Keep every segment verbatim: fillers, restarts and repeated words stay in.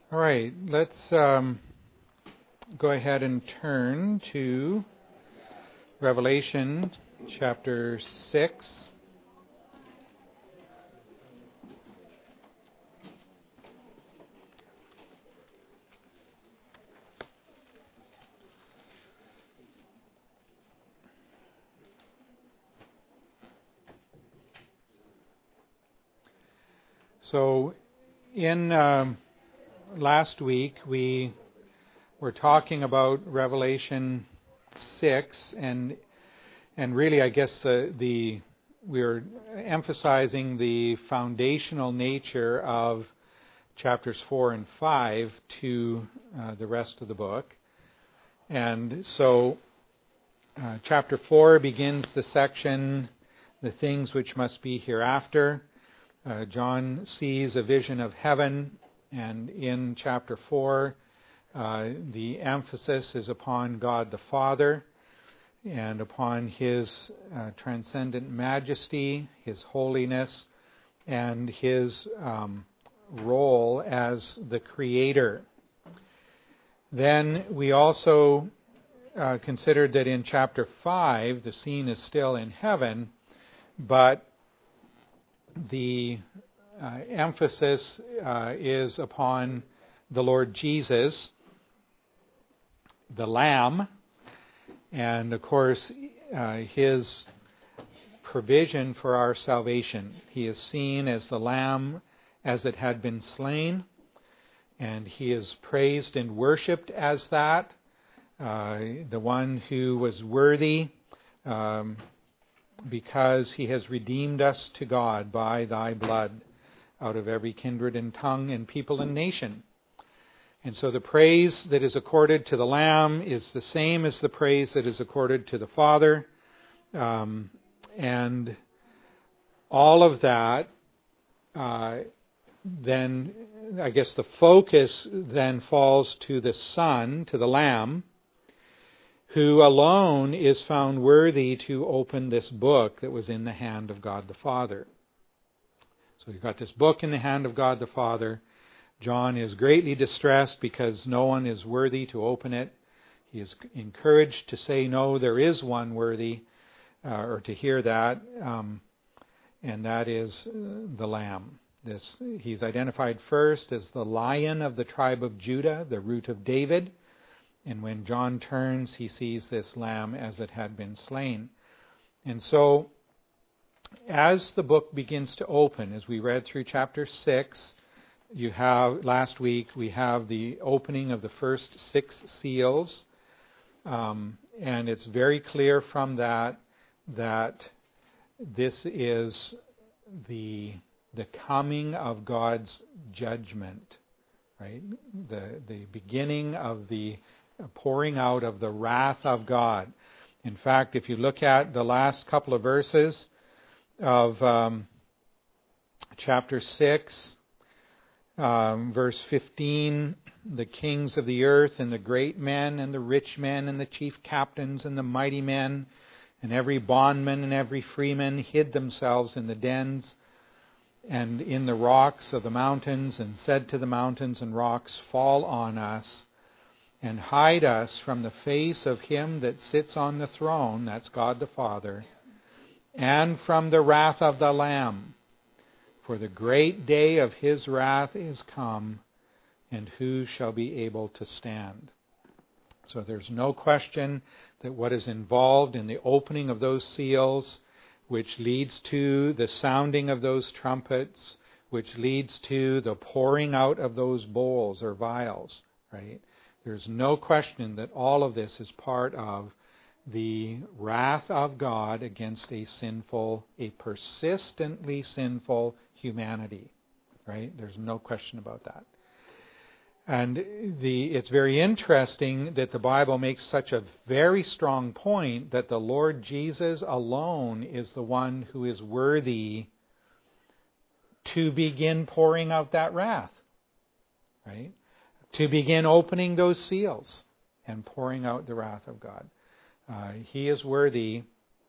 All right, let's um, go ahead and turn to Revelation chapter six. So in um, last week we were talking about Revelation six, and and really I guess the, the we were emphasizing the foundational nature of chapters four and five to uh, the rest of the book. And so uh, chapter four begins the section, the things which must be hereafter. Uh, John sees a vision of heaven, and in chapter four, uh, the emphasis is upon God the Father and upon His uh, transcendent majesty, His holiness, and His um, role as the Creator. Then we also uh, considered that in chapter five, the scene is still in heaven, but the uh, emphasis uh, is upon the Lord Jesus, the Lamb, and of course uh, His provision for our salvation. He is seen as the Lamb as it had been slain, and He is praised and worshipped as that, uh, the one who was worthy, um, because He has redeemed us to God by Thy blood out of every kindred and tongue and people and nation. And so the praise that is accorded to the Lamb is the same as the praise that is accorded to the Father. Um, and all of that, uh, then I guess the focus then falls to the Son, to the Lamb, who alone is found worthy to open this book that was in the hand of God the Father. So you've got this book in the hand of God the Father. John is greatly distressed because no one is worthy to open it. He is encouraged to say, no, there is one worthy, uh, or to hear that, um, and that is uh, the Lamb. This, he's identified first as the Lion of the tribe of Judah, the root of David. And when John turns, he sees this lamb as it had been slain. And so, as the book begins to open, as we read through chapter six, you have, last week, we have the opening of the first six seals. Um, and it's very clear from that that this is the the coming of God's judgment, right? The the beginning of the pouring out of the wrath of God. In fact, if you look at the last couple of verses of um, chapter six, um, verse fifteen, the kings of the earth and the great men and the rich men and the chief captains and the mighty men and every bondman and every freeman hid themselves in the dens and in the rocks of the mountains, and said to the mountains and rocks, fall on us, and hide us from the face of Him that sits on the throne, that's God the Father, and from the wrath of the Lamb. For the great day of His wrath is come, and who shall be able to stand? So there's no question that what is involved in the opening of those seals, which leads to the sounding of those trumpets, which leads to the pouring out of those bowls or vials, right? There's no question that all of this is part of the wrath of God against a sinful, a persistently sinful humanity, right? There's no question about that. And the it's very interesting that the Bible makes such a very strong point that the Lord Jesus alone is the one who is worthy to begin pouring out that wrath, right? To begin opening those seals and pouring out the wrath of God. Uh, he is worthy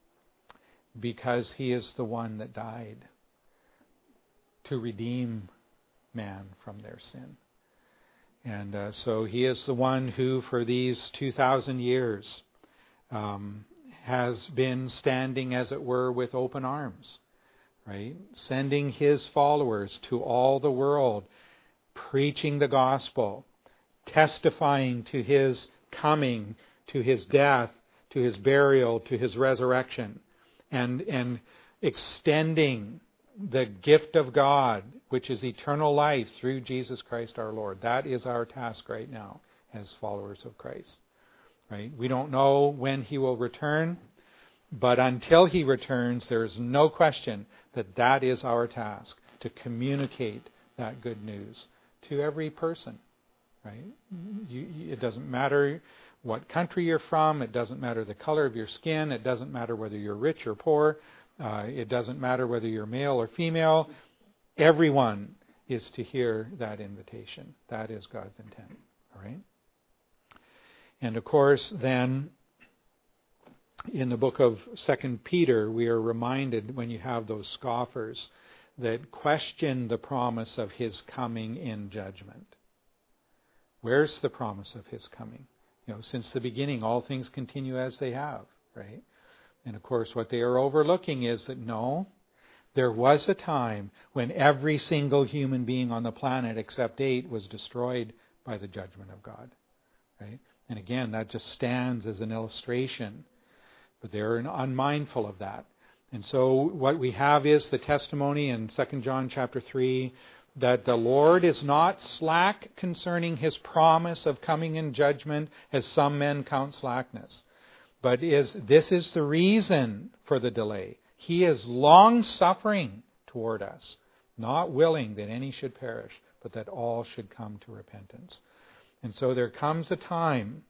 because He is the one that died to redeem man from their sin. And uh, so he is the one who, for these two thousand years, um, has been standing, as it were, with open arms, right? Sending his followers to all the world, preaching the gospel, testifying to his coming, to his death, to his burial, to his resurrection, and and extending the gift of God, which is eternal life through Jesus Christ our Lord. That is our task right now as followers of Christ. Right? We don't know when he will return, but until he returns, there is no question that that is our task, to communicate that good news to every person. Right? You, it doesn't matter what country you're from. It doesn't matter the color of your skin. It doesn't matter whether you're rich or poor. Uh, it doesn't matter whether you're male or female. Everyone is to hear that invitation. That is God's intent. All right? And of course, then, in the book of Second Peter, we are reminded, when you have those scoffers that question the promise of his coming in judgment. Where's the promise of his coming? You know, since the beginning, all things continue as they have, right? And of course, what they are overlooking is that no, there was a time when every single human being on the planet, except eight, was destroyed by the judgment of God, right? And again, that just stands as an illustration, but they're unmindful of that. And so what we have is the testimony in Second John chapter three, that the Lord is not slack concerning his promise of coming in judgment, as some men count slackness. But is this is the reason for the delay. He is long-suffering toward us, not willing that any should perish, but that all should come to repentance. And so there comes a time,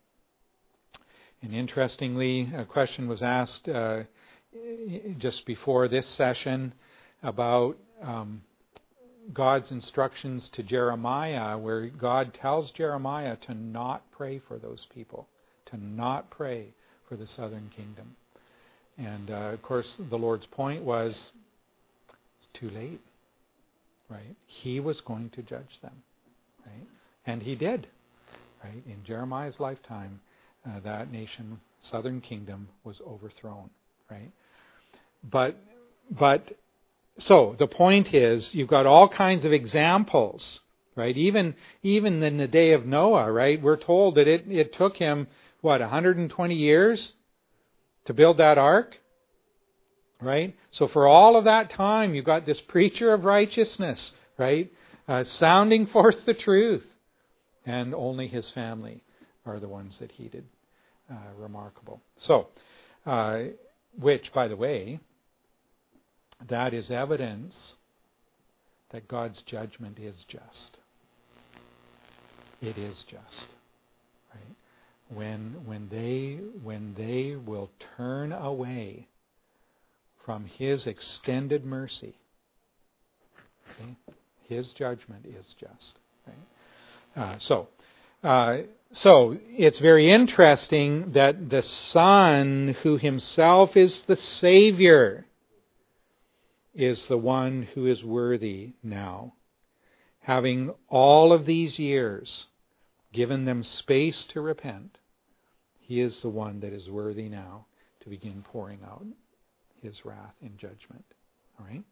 and interestingly, a question was asked uh, just before this session about um, God's instructions to Jeremiah, where God tells Jeremiah to not pray for those people, to not pray for the southern kingdom. And uh, of course, the Lord's point was, it's too late, right? He was going to judge them, right? And he did, right? In Jeremiah's lifetime, uh, that nation, southern kingdom, was overthrown, right? But, but, so the point is, you've got all kinds of examples, right? Even, even in the day of Noah, right? We're told that it, it took him, what, one hundred twenty years to build that ark, right? So for all of that time, you've got this preacher of righteousness, right? Uh, sounding forth the truth. And only his family are the ones that heeded. Uh, remarkable. So, uh, which, by the way, that is evidence that God's judgment is just. It is just, right? When when they when they will turn away from his extended mercy, okay, his judgment is just, right? Uh, so, uh, so it's very interesting that the Son, who himself is the Savior, is the one who is worthy now, having all of these years given them space to repent. He is the one that is worthy now to begin pouring out his wrath in judgment. All right?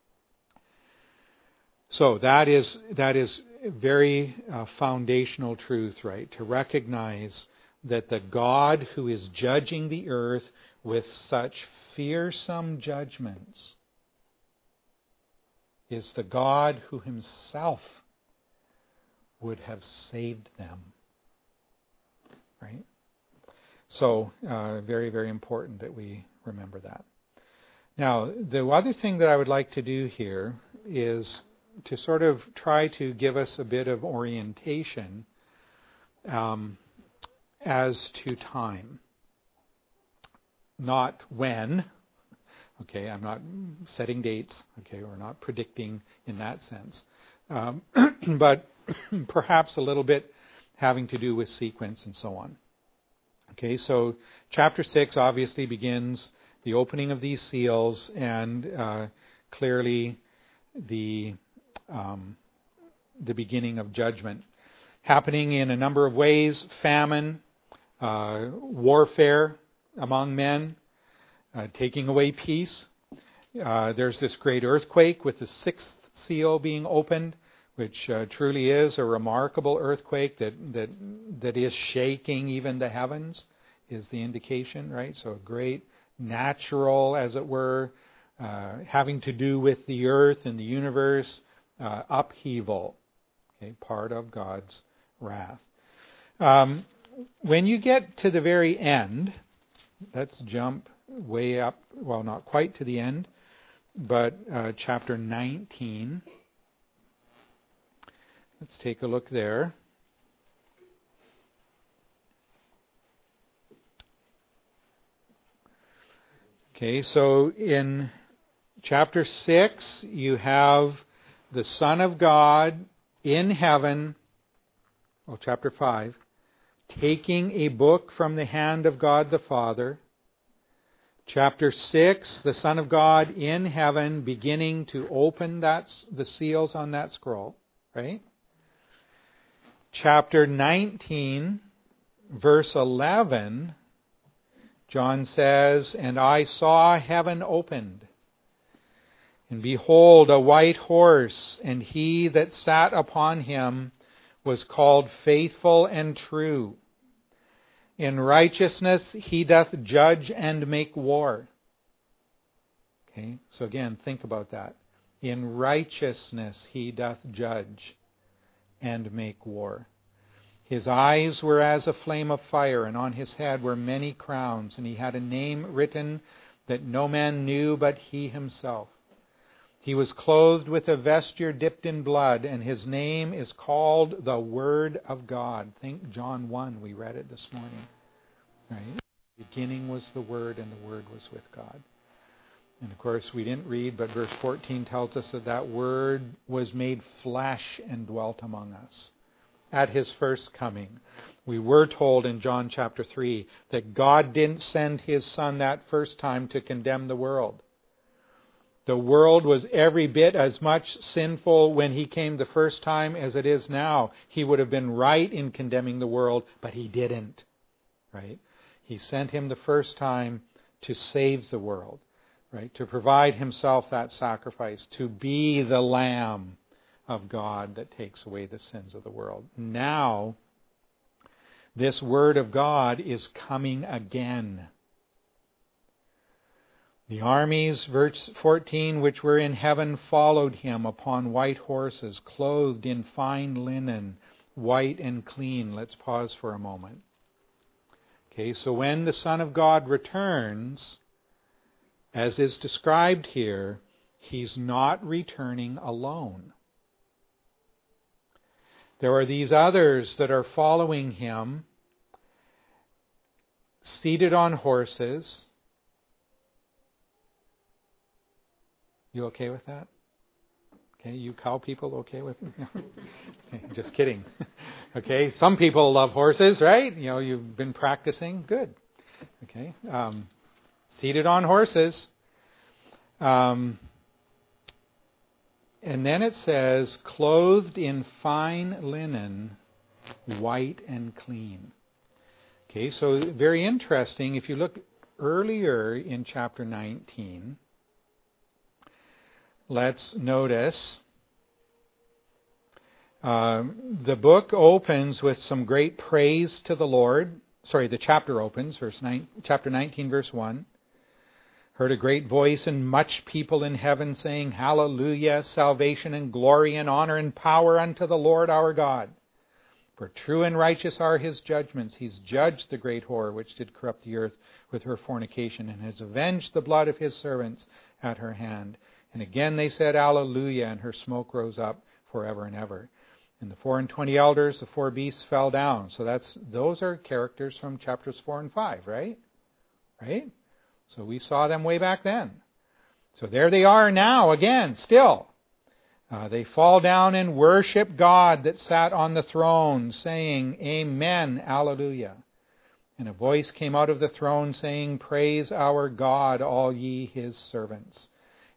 So that is that is very uh, foundational truth, right? To recognize that the God who is judging the earth with such fearsome judgments is the God who himself would have saved them. Right? So, uh, very, very important that we remember that. Now, the other thing that I would like to do here is to sort of try to give us a bit of orientation um, as to time. Not when. Okay, I'm not setting dates. Okay, we're not predicting in that sense. Um, but perhaps a little bit having to do with sequence and so on. Okay, so chapter six obviously begins the opening of these seals and uh, clearly the um, the beginning of judgment. happening in a number of ways: famine, uh, warfare among men, uh, taking away peace. Uh, there's this great earthquake with the sixth seal being opened, which uh, truly is a remarkable earthquake that, that that is shaking even the heavens, is the indication, right? So a great natural, as it were, uh, having to do with the earth and the universe, uh, upheaval, okay, part of God's wrath. Um, when you get to the very end, let's jump way up, well, not quite to the end, but uh, chapter nineteen. Let's take a look there. Okay, so in chapter six, you have the Son of God in heaven, well, chapter five, taking a book from the hand of God the Father. Chapter six, the Son of God in heaven beginning to open that, the seals on that scroll, right? Chapter nineteen, verse eleven, John says, "And I saw heaven opened, and behold, a white horse, and he that sat upon him was called Faithful and True. In righteousness he doth judge and make war." Okay, so again, think about that. In righteousness he doth judge and make war. His eyes were as a flame of fire, and on his head were many crowns, and he had a name written that no man knew but he himself. He was clothed with a vesture dipped in blood, and his name is called the Word of God. Think John one, we read it this morning. Right? The beginning was the Word, and the Word was with God. And of course, we didn't read, but verse fourteen tells us that that Word was made flesh and dwelt among us at his first coming. We were told in John chapter three that God didn't send his Son that first time to condemn the world. The world was every bit as much sinful when he came the first time as it is now. He would have been right in condemning the world, but he didn't. Right? He sent him the first time to save the world. Right? To provide himself that sacrifice, to be the Lamb of God that takes away the sins of the world. Now, this Word of God is coming again. The armies, verse fourteen, which were in heaven followed him upon white horses, clothed in fine linen, white and clean. Let's pause for a moment. Okay, so when the Son of God returns, as is described here, he's not returning alone. There are these others that are following him, seated on horses. You okay with that? Okay, you cow people okay with it? Okay, just kidding. Okay, some people love horses, right? You know, you've been practicing. Good. Okay, um, seated on horses. Um, and then it says, clothed in fine linen, white and clean. Okay, so very interesting. If you look earlier in chapter nineteen, let's notice uh, the book opens with some great praise to the Lord. Sorry, the chapter opens, verse nine, chapter nineteen, verse one. Heard a great voice and much people in heaven saying, Hallelujah, salvation and glory and honor and power unto the Lord our God. For true and righteous are his judgments. He's judged the great whore which did corrupt the earth with her fornication, and has avenged the blood of his servants at her hand. And again they said, Alleluia, and her smoke rose up forever and ever. And the four and twenty elders, the four beasts, fell down. So that's those are characters from chapters four and five, right? Right? So we saw them way back then. So there they are now again, still. Uh, they fall down and worship God that sat on the throne, saying, Amen, Alleluia. And a voice came out of the throne saying, Praise our God, all ye his servants,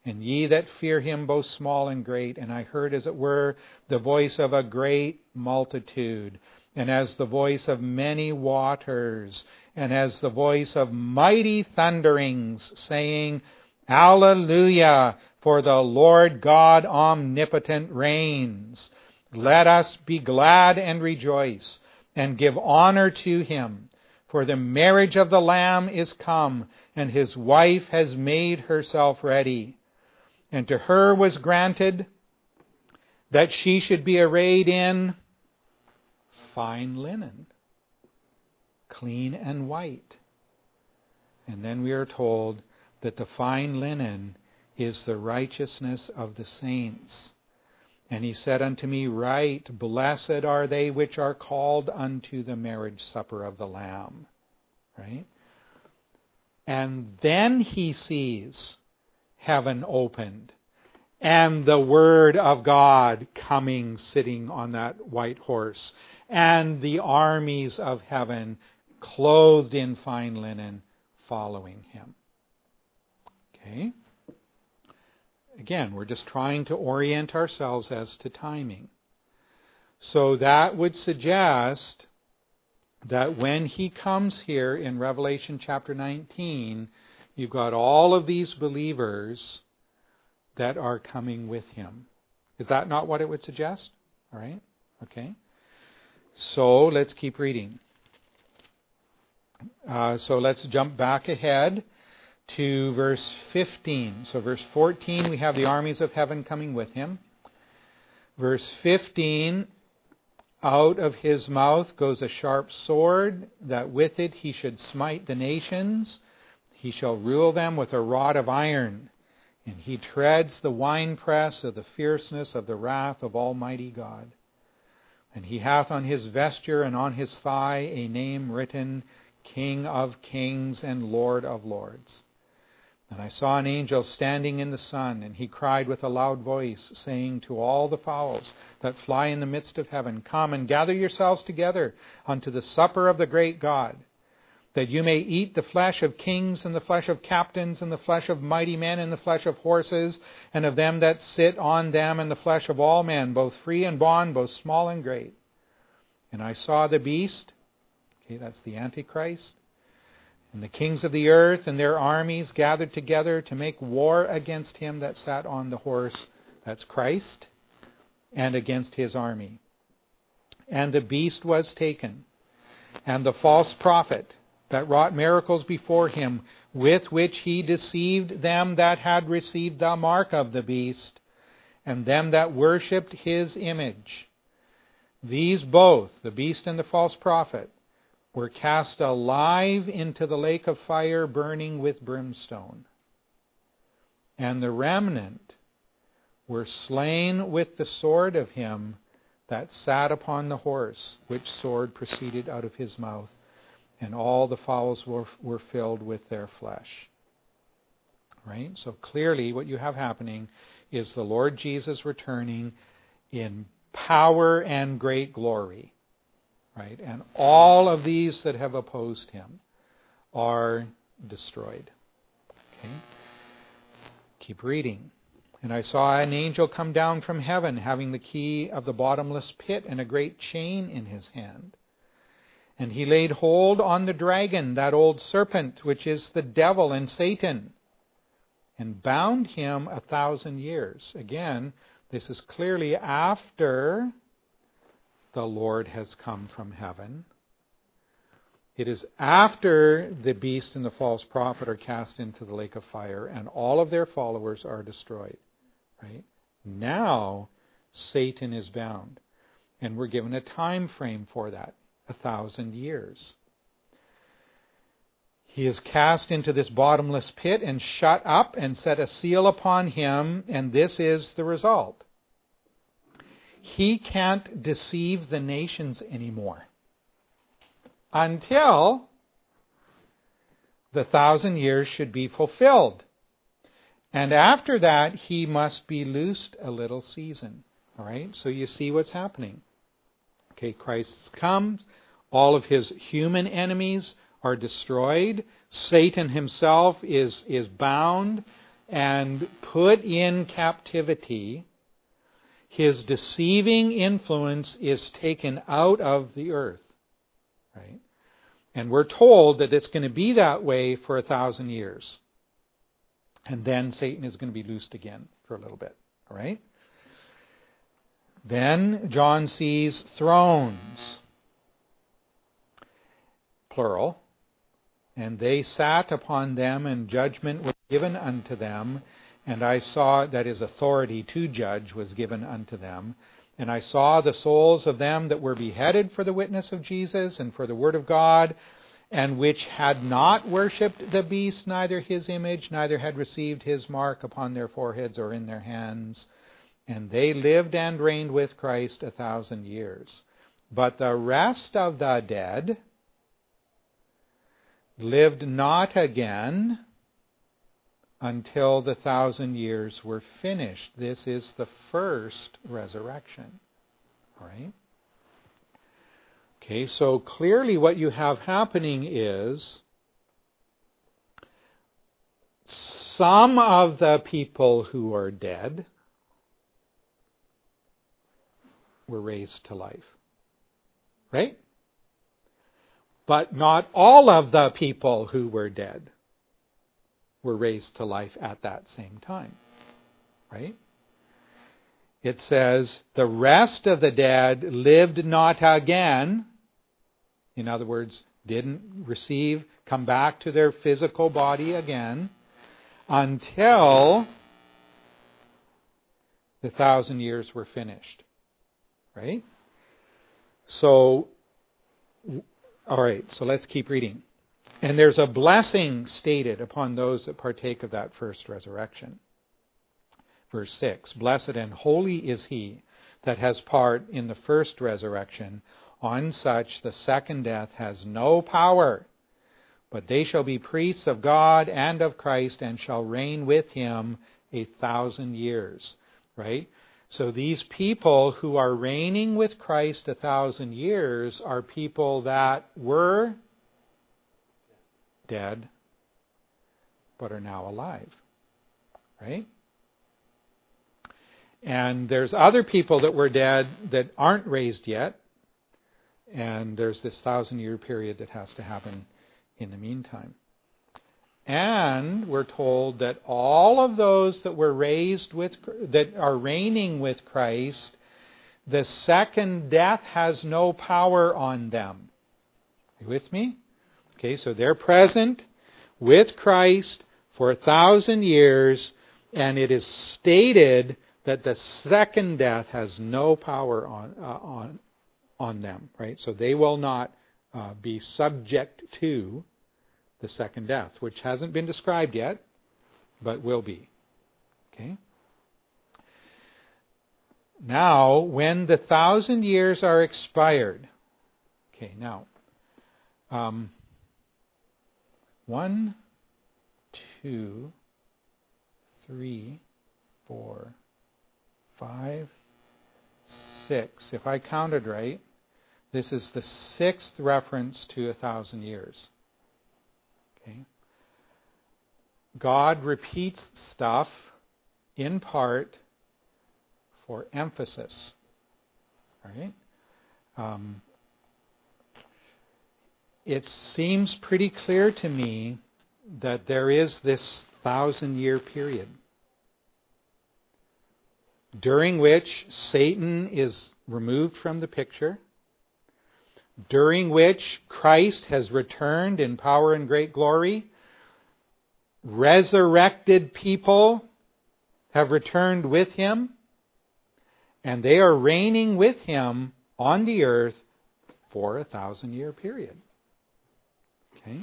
and ye that fear him, both small and great. And I heard, as it were, the voice of a great multitude, and as the voice of many waters, and as the voice of mighty thunderings, saying, Alleluia, for the Lord God omnipotent reigns. Let us be glad and rejoice, and give honor to him. For the marriage of the Lamb is come, and his wife has made herself ready. And to her was granted that she should be arrayed in fine linen, clean and white. And then we are told that the fine linen is the righteousness of the saints. And he said unto me, Right, blessed are they which are called unto the marriage supper of the Lamb. Right? And then he sees heaven opened, and the Word of God coming, sitting on that white horse, and the armies of heaven, clothed in fine linen, following him. Okay? Again, we're just trying to orient ourselves as to timing. So that would suggest that when he comes here in Revelation chapter nineteen, you've got all of these believers that are coming with him. Is that not what it would suggest? All right? Okay. So let's keep reading. Uh, so let's jump back ahead to verse fifteen. So verse fourteen, we have the armies of heaven coming with him. Verse fifteen, out of his mouth goes a sharp sword, that with it he should smite the nations. He shall rule them with a rod of iron, and he treads the winepress of the fierceness of the wrath of Almighty God. And he hath on his vesture and on his thigh a name written, King of Kings and Lord of Lords. And I saw an angel standing in the sun, and he cried with a loud voice, saying to all the fowls that fly in the midst of heaven, Come and gather yourselves together unto the supper of the great God, that you may eat the flesh of kings, and the flesh of captains, and the flesh of mighty men, and the flesh of horses, and of them that sit on them, and the flesh of all men, both free and bond, both small and great. And I saw the beast, okay, that's the Antichrist, and the kings of the earth and their armies gathered together to make war against him that sat on the horse, that's Christ, and against his army. And the beast was taken, and the false prophet that wrought miracles before him, with which he deceived them that had received the mark of the beast, and them that worshipped his image. These both, the beast and the false prophet, were cast alive into the lake of fire burning with brimstone. And the remnant were slain with the sword of him that sat upon the horse, which sword proceeded out of his mouth, and all the fowls were, were filled with their flesh. Right? So clearly what you have happening is the Lord Jesus returning in power and great glory. Right? And all of these that have opposed him are destroyed. Okay? Keep reading. And I saw an angel come down from heaven, having the key of the bottomless pit and a great chain in his hand. And he laid hold on the dragon, that old serpent, which is the devil and Satan, and bound him a thousand years. Again, this is clearly after the Lord has come from heaven. It is after the beast and the false prophet are cast into the lake of fire and all of their followers are destroyed. Right? Now Satan is bound. And we're given a time frame for that, a thousand years. He is cast into this bottomless pit and shut up and set a seal upon him, and this is the result. He can't deceive the nations anymore until the thousand years should be fulfilled. And after that, he must be loosed a little season. All right? So you see what's happening. Okay, Christ comes. All of his human enemies are destroyed. Satan himself is, is bound. and put in captivity, his deceiving influence is taken out of the earth. Right? And we're told that it's going to be that way for a thousand years. And then Satan is going to be loosed again for a little bit. All right? Then John sees thrones, plural, and they sat upon them, and judgment was given unto them. And I saw, that is, authority to judge was given unto them. And I saw the souls of them that were beheaded for the witness of Jesus and for the word of God, and which had not worshipped the beast, neither his image, neither had received his mark upon their foreheads or in their hands. And they lived and reigned with Christ a thousand years. But the rest of the dead lived not again until the thousand years were finished. This is the first resurrection. All right? Okay, so clearly what you have happening is some of the people who are dead were raised to life. Right? But not all of the people who were dead were raised to life at that same time. Right? It says, the rest of the dead lived not again. In other words, didn't receive, come back to their physical body again until the thousand years were finished. Right? So, all right, so let's keep reading. And there's a blessing stated upon those that partake of that first resurrection. Verse six, blessed and holy is he that has part in the first resurrection. On such the second death has no power, but they shall be priests of God and of Christ, and shall reign with him a thousand years. Right? So these people who are reigning with Christ a thousand years are people that were dead, but are now alive. Right? And there's other people that were dead that aren't raised yet. And there's this thousand year period that has to happen in the meantime. And we're told that all of those that were raised with, that are reigning with Christ, the second death has no power on them. Are you with me? Okay, so they're present with Christ for a thousand years, and it is stated that the second death has no power on uh, on on them, right? So they will not uh, be subject to the second death, which hasn't been described yet, but will be. Okay? Now, when the thousand years are expired, okay, now, um, one, two, three, four, five, six. If I counted right, this is the sixth reference to a thousand years. Okay. God repeats stuff in part for emphasis. All right. Um, it seems pretty clear to me that there is this thousand year period during which Satan is removed from the picture, during which Christ has returned in power and great glory, resurrected people have returned with him, and they are reigning with him on the earth for a thousand year period. Okay?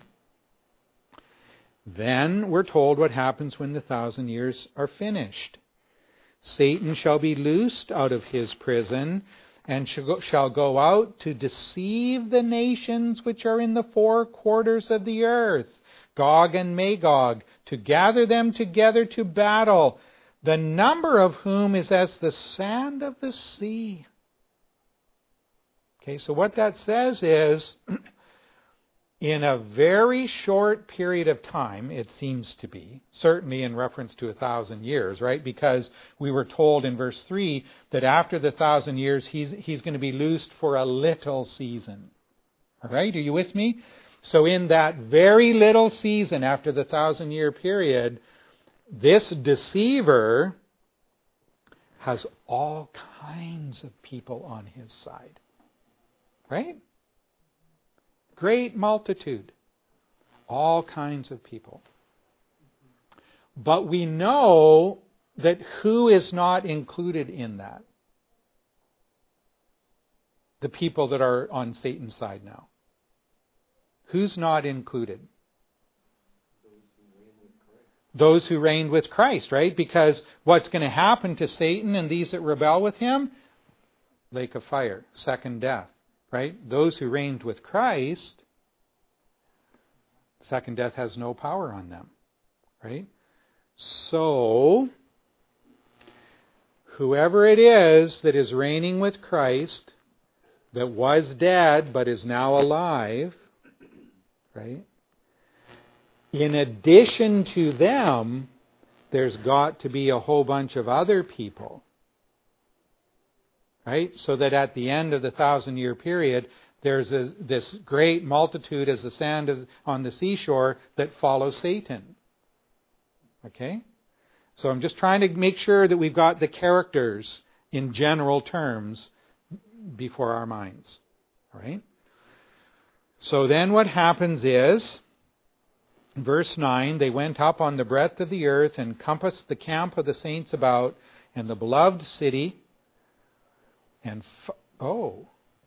Then we're told what happens when the thousand years are finished. Satan shall be loosed out of his prison, and shall go out to deceive the nations which are in the four quarters of the earth, Gog and Magog, to gather them together to battle, the number of whom is as the sand of the sea. Okay, so what that says is, in a very short period of time, it seems to be, certainly in reference to a thousand years, right? Because we were told in verse three that after the thousand years, he's, he's going to be loosed for a little season. All right, are you with me? So in that very little season after the thousand year period, this deceiver has all kinds of people on his side. Right? Great multitude. All kinds of people. But we know that who is not included in that? The people that are on Satan's side now. Who's not included? Those who reigned with Christ, right? Because what's going to happen to Satan and these that rebel with him? Lake of fire, second death, right? Those who reigned with Christ, second death has no power on them, right? So, whoever it is that is reigning with Christ, that was dead but is now alive, right? In addition to them, there's got to be a whole bunch of other people. Right? So that at the end of the thousand year period, there's a, this great multitude as the sand is on the seashore that follow Satan. Okay? So I'm just trying to make sure that we've got the characters in general terms before our minds. All right? So then what happens is, verse nine, they went up on the breadth of the earth and compassed the camp of the saints about and the beloved city. And, f- oh,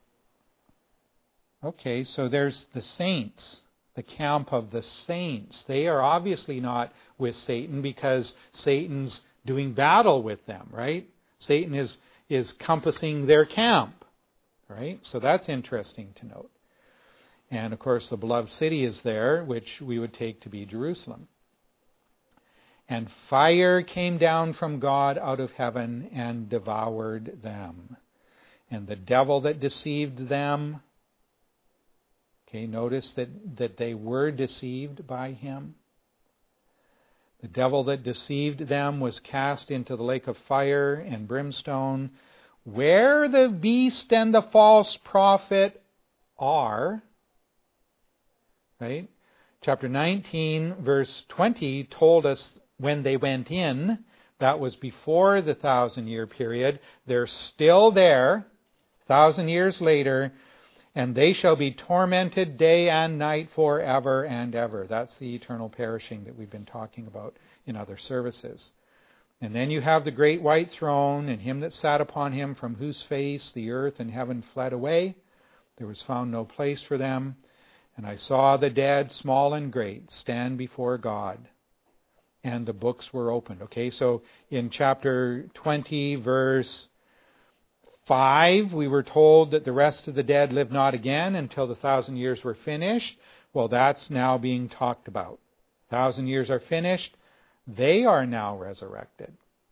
okay, so there's the saints, the camp of the saints. They are obviously not with Satan because Satan's doing battle with them, right? Satan is, is compassing their camp, right? So that's interesting to note. And, of course, the beloved city is there, which we would take to be Jerusalem. And fire came down from God out of heaven and devoured them. And the devil that deceived them, okay, notice that, that they were deceived by him. The devil that deceived them was cast into the lake of fire and brimstone, where the beast and the false prophet are. Right? Chapter nineteen, verse twenty, told us when they went in, that was before the thousand year period. They're still there, thousand years later, and they shall be tormented day and night forever and ever. That's the eternal perishing that we've been talking about in other services. And then you have the great white throne, and him that sat upon him, from whose face the earth and heaven fled away. There was found no place for them. And I saw the dead, small and great, stand before God. And the books were opened. Okay, so in chapter twenty, verse five, we were told that the rest of the dead lived not again until the thousand years were finished. Well, that's now being talked about. Thousand years are finished. They are now resurrected.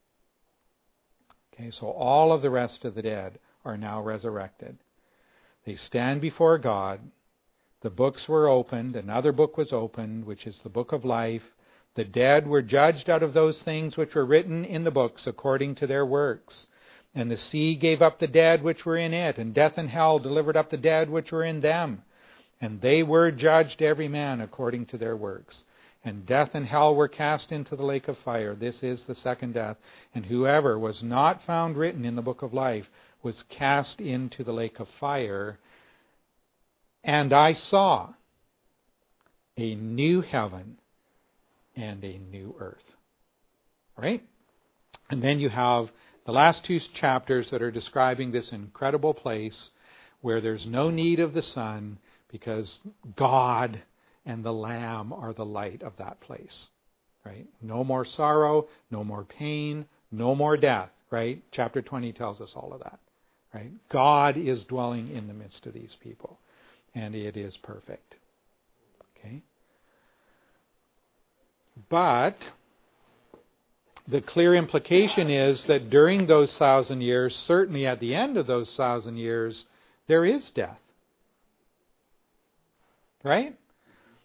Okay, so all of the rest of the dead are now resurrected. They stand before God. The books were opened. Another book was opened, which is the book of life. The dead were judged out of those things which were written in the books according to their works. And the sea gave up the dead which were in it, and death and hell delivered up the dead which were in them. And they were judged every man according to their works. And death and hell were cast into the lake of fire. This is the second death. And whoever was not found written in the book of life was cast into the lake of fire. And I saw a new heaven and a new earth. Right? And then you have the last two chapters that are describing this incredible place where there's no need of the sun because God and the Lamb are the light of that place. Right? No more sorrow, no more pain, no more death. Right? Chapter twenty tells us all of that. Right? God is dwelling in the midst of these people. And it is perfect. Okay? But the clear implication is that during those thousand years, certainly at the end of those thousand years, there is death. Right?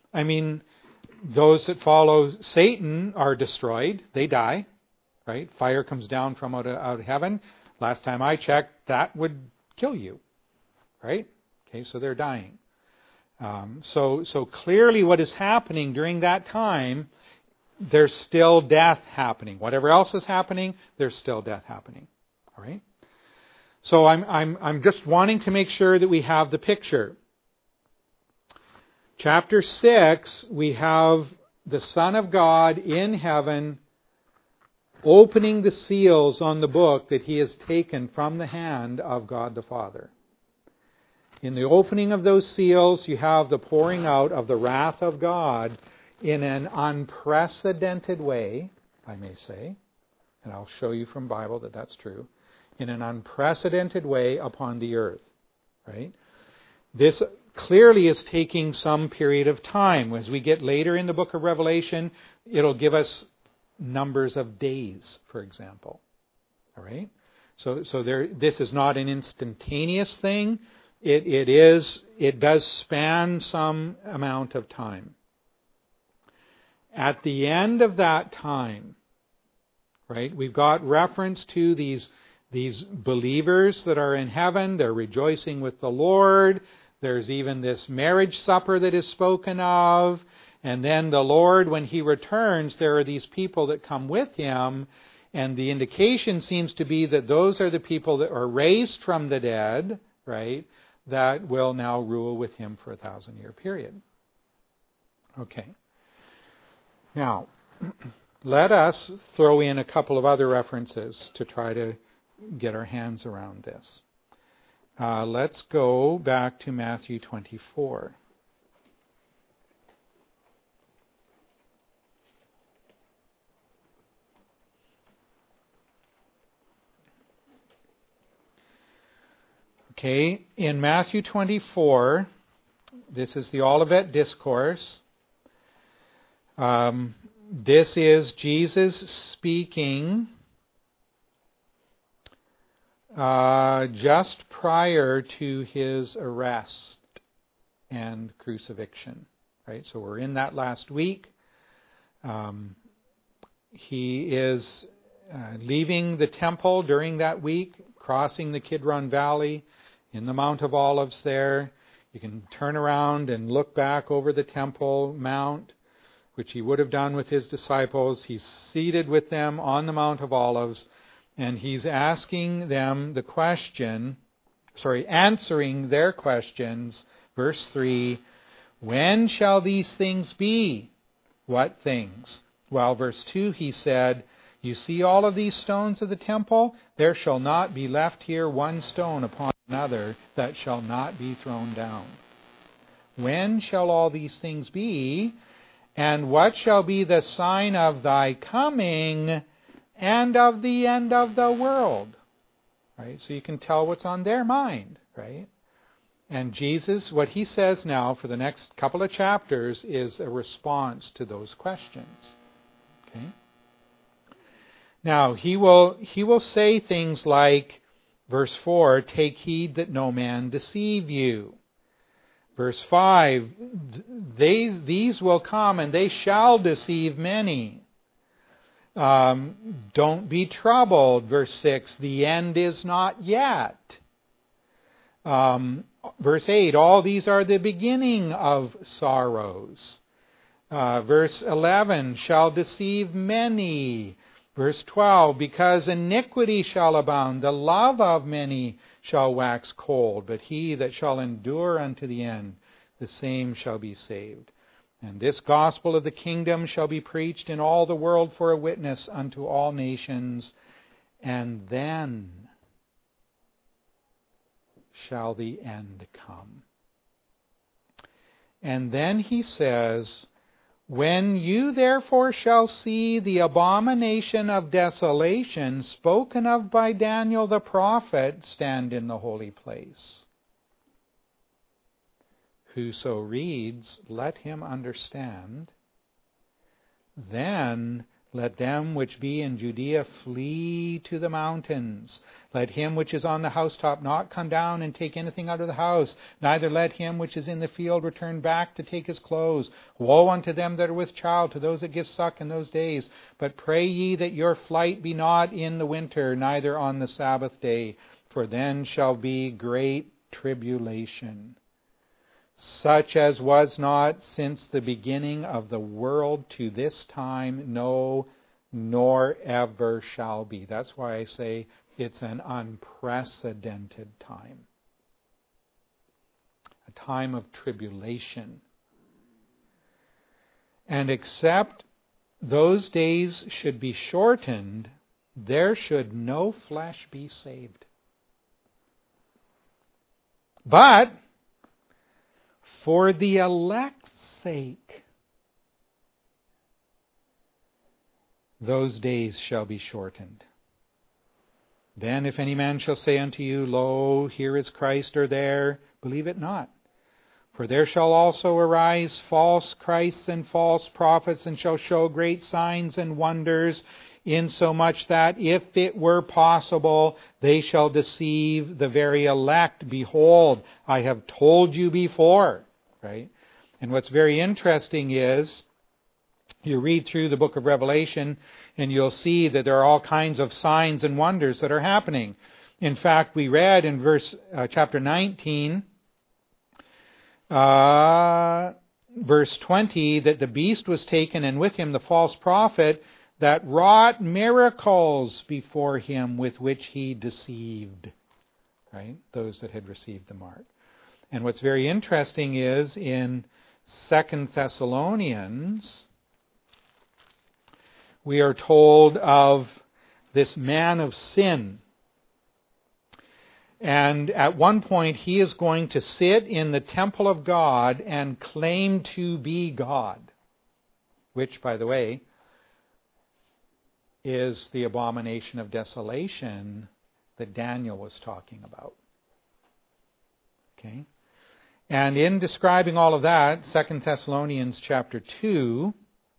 I mean, those that follow Satan are destroyed. They die, right? Fire comes down from out of, out of heaven. Last time I checked, that would kill you, right? Okay, so they're dying. Um, so, so clearly what is happening during that time, there's still death happening. Whatever else is happening, there's still death happening. All right? So I'm, I'm, I'm just wanting to make sure that we have the picture. Chapter six, we have the Son of God in heaven opening the seals on the book that he has taken from the hand of God the Father. In the opening of those seals, you have the pouring out of the wrath of God in an unprecedented way, I may say, and I'll show you from Bible that that's true, in an unprecedented way upon the earth, right? This clearly is taking some period of time. As we get later in the book of Revelation, it'll give us numbers of days, for example. All right? So, so there, this is not an instantaneous thing. It, it is, it does span some amount of time. At the end of that time, right, we've got reference to these, these believers that are in heaven. They're rejoicing with the Lord. There's even this marriage supper that is spoken of. And then the Lord, when he returns, there are these people that come with him. And the indication seems to be that those are the people that are raised from the dead, right, that will now rule with him for a thousand year period. Okay. Now, let us throw in a couple of other references to try to get our hands around this. Uh, let's go back to Matthew twenty-four. Okay, in Matthew twenty-four, this is the Olivet Discourse. Um, this is Jesus speaking uh, just prior to his arrest and crucifixion. Right, so we're in that last week. Um, he is uh, leaving the temple during that week, crossing the Kidron Valley, in the Mount of Olives there. You can turn around and look back over the Temple Mount, which he would have done with his disciples. He's seated with them on the Mount of Olives, and he's asking them the question, sorry, answering their questions. Verse three, when shall these things be? What things? Well, verse two, he said, you see all of these stones of the temple? There shall not be left here one stone upon another that shall not be thrown down. When shall all these things be? And what shall be the sign of thy coming and of the end of the world? Right? So you can tell what's on their mind, right? And Jesus, what he says now for the next couple of chapters is a response to those questions. Okay? Now, he will he will say things like, verse four, take heed that no man deceive you. Verse five, they, these will come and they shall deceive many. Um, don't be troubled. Verse six, the end is not yet. Um, verse eight, all these are the beginning of sorrows. Uh, verse eleven, shall deceive many. Verse twelve, because iniquity shall abound, the love of many shall wax cold, but he that shall endure unto the end, the same shall be saved. And this gospel of the kingdom shall be preached in all the world for a witness unto all nations, and then shall the end come. And then he says, when you therefore shall see the abomination of desolation spoken of by Daniel the prophet stand in the holy place. Whoso reads, let him understand. Then Let them which be in Judea flee to the mountains. Let him which is on the housetop not come down and take anything out of the house. Neither let him which is in the field return back to take his clothes. Woe unto them that are with child, to those that give suck in those days. But pray ye that your flight be not in the winter, neither on the Sabbath day. For then shall be great tribulation, such as was not since the beginning of the world to this time, no, nor ever shall be. That's why I say it's an unprecedented time. A time of tribulation. And except those days should be shortened, there should no flesh be saved. But for the elect's sake, those days shall be shortened. Then if any man shall say unto you, Lo, here is Christ, or there, believe it not. For there shall also arise false Christs and false prophets, and shall show great signs and wonders, insomuch that, if it were possible, they shall deceive the very elect. Behold, I have told you before. Right? And what's very interesting is, you read through the book of Revelation, and you'll see that there are all kinds of signs and wonders that are happening. In fact, we read in verse uh, chapter nineteen, uh, verse twenty, that the beast was taken, and with him the false prophet, that wrought miracles before him, with which he deceived, right, those that had received the mark. And what's very interesting is in Second Thessalonians, we are told of this man of sin. And at one point he is going to sit in the temple of God and claim to be God, which, by the way, is the abomination of desolation that Daniel was talking about. Okay? And in describing all of that, Second Thessalonians chapter two,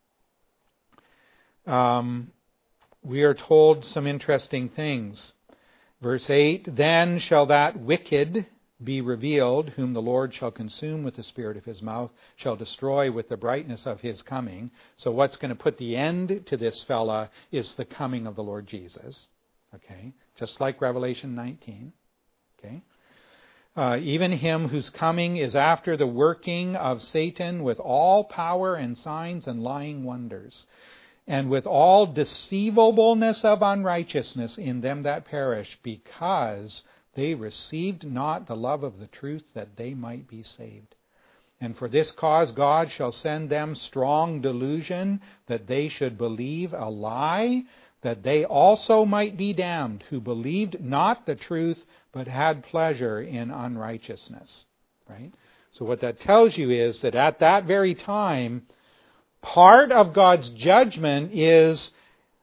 um, we are told some interesting things. Verse eight, Then shall that wicked be revealed, whom the Lord shall consume with the spirit of his mouth, shall destroy with the brightness of his coming. So what's going to put the end to this fella is the coming of the Lord Jesus. Okay? Just like Revelation nineteen. Okay? Uh, even him whose coming is after the working of Satan with all power and signs and lying wonders, and with all deceivableness of unrighteousness in them that perish, because they received not the love of the truth, that they might be saved. And for this cause God shall send them strong delusion, that they should believe a lie, that they also might be damned, who believed not the truth, but had pleasure in unrighteousness. Right? So what that tells you is that at that very time, part of God's judgment is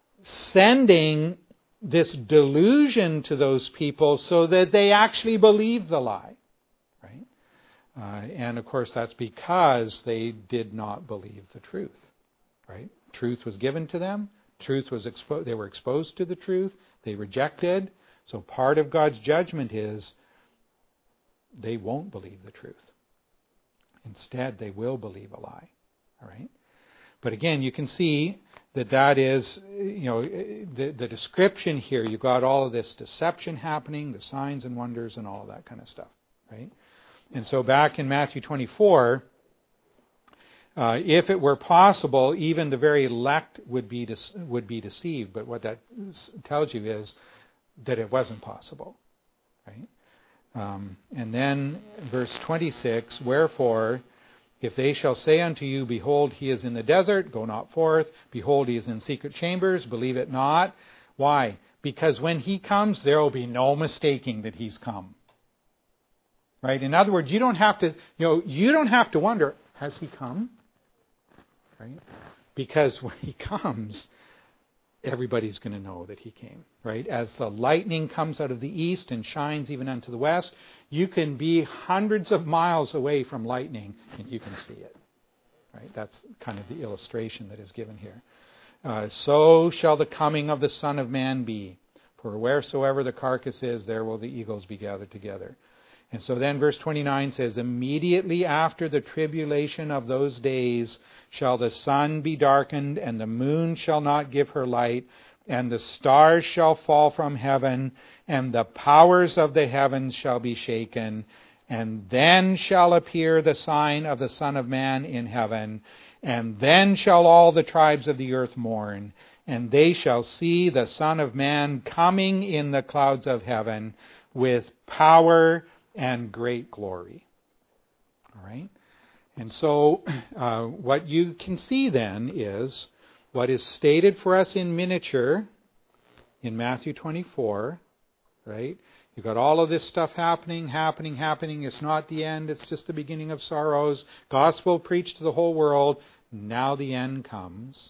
sending this delusion to those people so that they actually believe the lie. Right? Uh, and of course that's because they did not believe the truth. Right? Truth was given to them. Truth was exposed. They were exposed to the truth. They rejected. So part of God's judgment is they won't believe the truth. Instead, they will believe a lie. All right? But again, you can see that that is, you know, the, the description here. You've got all of this deception happening, the signs and wonders and all of that kind of stuff. Right? And so back in Matthew twenty-four, Uh, if it were possible, even the very elect would be de- would be deceived. But what that tells you is that it wasn't possible, right? Um, and then verse twenty-six, Wherefore, if they shall say unto you, Behold, he is in the desert, go not forth. Behold, he is in secret chambers, believe it not. Why? Because when he comes, there will be no mistaking that he's come. Right? In other words, you don't have to, you know, you don't have to wonder, has he come? Right? Because when he comes, everybody's going to know that he came. Right? As the lightning comes out of the east and shines even unto the west, you can be hundreds of miles away from lightning and you can see it. Right? That's kind of the illustration that is given here. uh, so shall the coming of the Son of Man be. For wheresoever the carcass is, there will the eagles be gathered together. And so then verse twenty-nine says, immediately after the tribulation of those days shall the sun be darkened, and the moon shall not give her light, and the stars shall fall from heaven, and the powers of the heavens shall be shaken. And then shall appear the sign of the Son of Man in heaven. And then shall all the tribes of the earth mourn. And they shall see the Son of Man coming in the clouds of heaven with power and great glory. All right? And so uh, what you can see then is what is stated for us in miniature in Matthew twenty-four, right? You've got all of this stuff happening, happening, happening. It's not the end. It's just the beginning of sorrows. Gospel preached to the whole world. Now the end comes.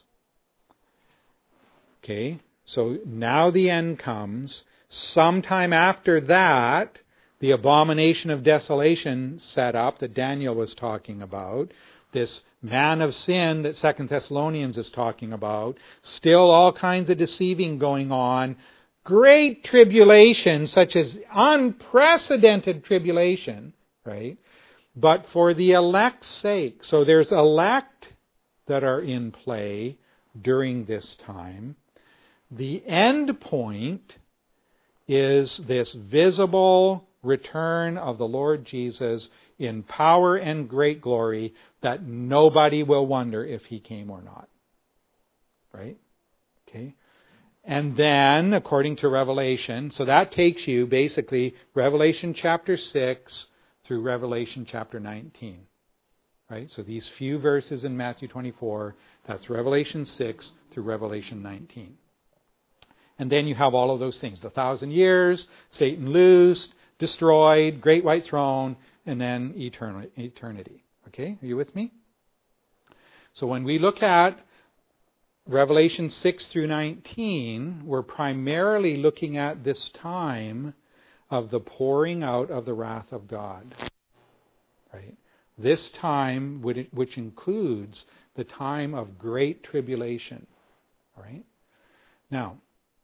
Okay, so now the end comes. Sometime after that, the abomination of desolation set up that Daniel was talking about. This man of sin that Second Thessalonians is talking about. Still all kinds of deceiving going on. Great tribulation, such as unprecedented tribulation, right? But for the elect's sake. So there's elect that are in play during this time. The end point is this visible return of the Lord Jesus in power and great glory that nobody will wonder if he came or not. Right? Okay. And then, according to Revelation, so that takes you basically Revelation chapter six through Revelation chapter nineteen. Right? So these few verses in Matthew twenty-four, that's Revelation six through Revelation nineteen. And then you have all of those things. The thousand years, Satan loosed, destroyed, great white throne, and then eternity. Okay? Are you with me? So when we look at Revelation six through nineteen, we're primarily looking at this time of the pouring out of the wrath of God. Right? This time, which includes the time of great tribulation. All right? Now,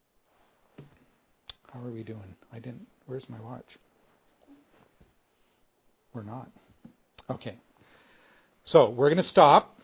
how are we doing? I didn't. Where's my watch? We're not. Okay. So, we're going to stop.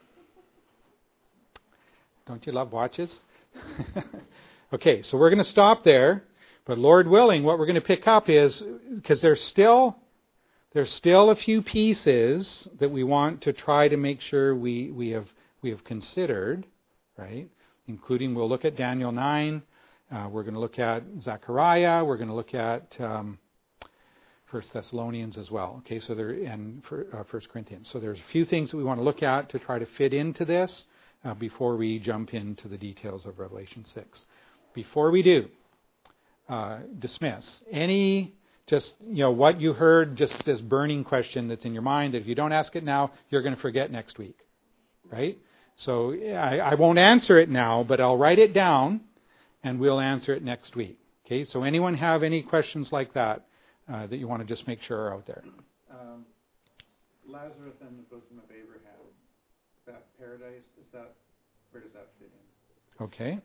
Don't you love watches? Okay, so we're going to stop there. But Lord willing, what we're going to pick up is, because there's still there's still a few pieces that we want to try to make sure we, we have we have considered, right? Including, we'll look at Daniel nine. Uh, we're going to look at Zechariah. We're going to look at um, First Thessalonians as well. Okay, so there and for, uh, First Corinthians. So there's a few things that we want to look at to try to fit into this uh, before we jump into the details of Revelation six. Before we do, uh, dismiss any just you know what you heard. Just this burning question that's in your mind. That if you don't ask it now, you're going to forget next week, right? So I, I won't answer it now, but I'll write it down. And we'll answer it next week. Okay, so anyone have any questions like that uh, that you want to just make sure are out there? Um, Lazarus and the bosom of Abraham, that paradise, is that, where does that fit in? Okay.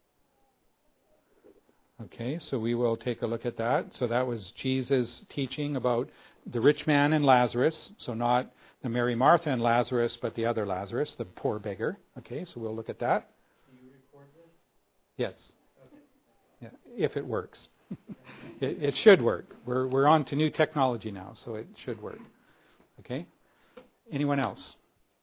Okay, so we will take a look at that. So that was Jesus' teaching about the rich man and Lazarus. So not the Mary, Martha, and Lazarus, but the other Lazarus, the poor beggar. Okay, so we'll look at that. Do you record this? Yes. Yeah, if it works. it, it should work. We're we're on to new technology now, so it should work. Okay? Anyone else?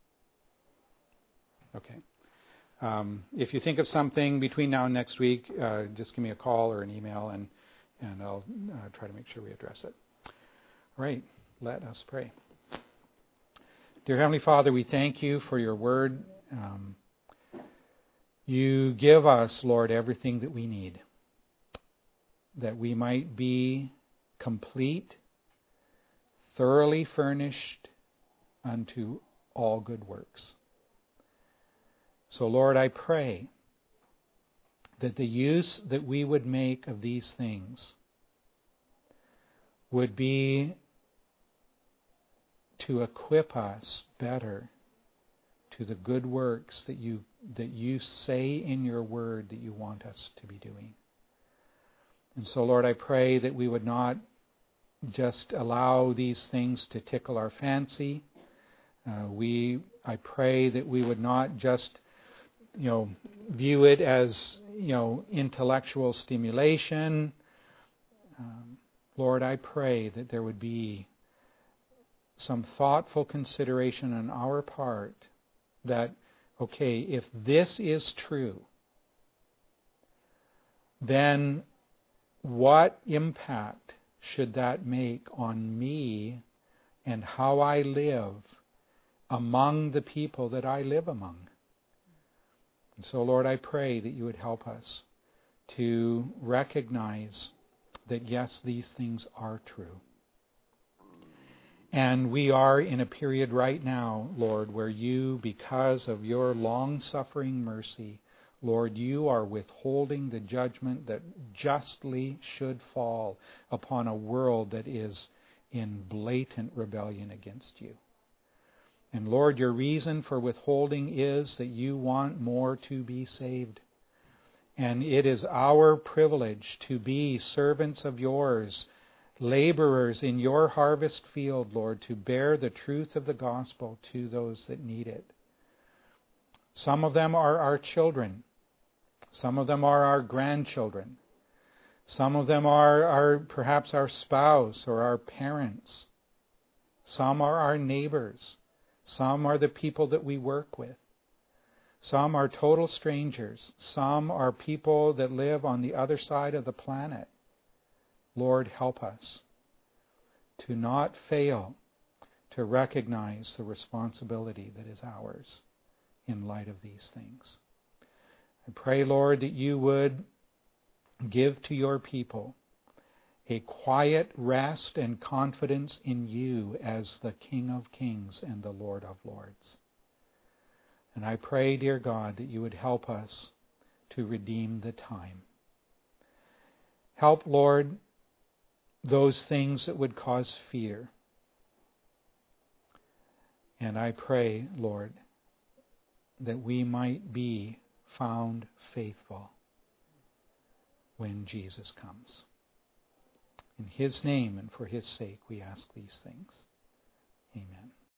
Okay. Um, if you think of something between now and next week, uh, just give me a call or an email, and, and I'll uh, try to make sure we address it. All right. Let us pray. Dear Heavenly Father, we thank you for your word. Um, you give us, Lord, everything that we need, that we might be complete, thoroughly furnished unto all good works. So, Lord, I pray that the use that we would make of these things would be to equip us better to the good works that you that you say in your word that you want us to be doing. And so, Lord, I pray that we would not just allow these things to tickle our fancy. Uh, we, I pray that we would not just, you know, view it as, you know, intellectual stimulation. Um, Lord, I pray that there would be some thoughtful consideration on our part that, okay, if this is true, then what impact should that make on me and how I live among the people that I live among? And so, Lord, I pray that you would help us to recognize that, yes, these things are true. And we are in a period right now, Lord, where you, because of your long-suffering mercy, Lord, you are withholding the judgment that justly should fall upon a world that is in blatant rebellion against you. And Lord, your reason for withholding is that you want more to be saved. And it is our privilege to be servants of yours, laborers in your harvest field, Lord, to bear the truth of the gospel to those that need it. Some of them are our children. Some of them are our grandchildren. Some of them are, are perhaps our spouse or our parents. Some are our neighbors. Some are the people that we work with. Some are total strangers. Some are people that live on the other side of the planet. Lord, help us to not fail to recognize the responsibility that is ours in light of these things. I pray, Lord, that you would give to your people a quiet rest and confidence in you as the King of Kings and the Lord of Lords. And I pray, dear God, that you would help us to redeem the time. Help, Lord, those things that would cause fear. And I pray, Lord, that we might be found faithful when Jesus comes. In his name and for his sake we ask these things. Amen.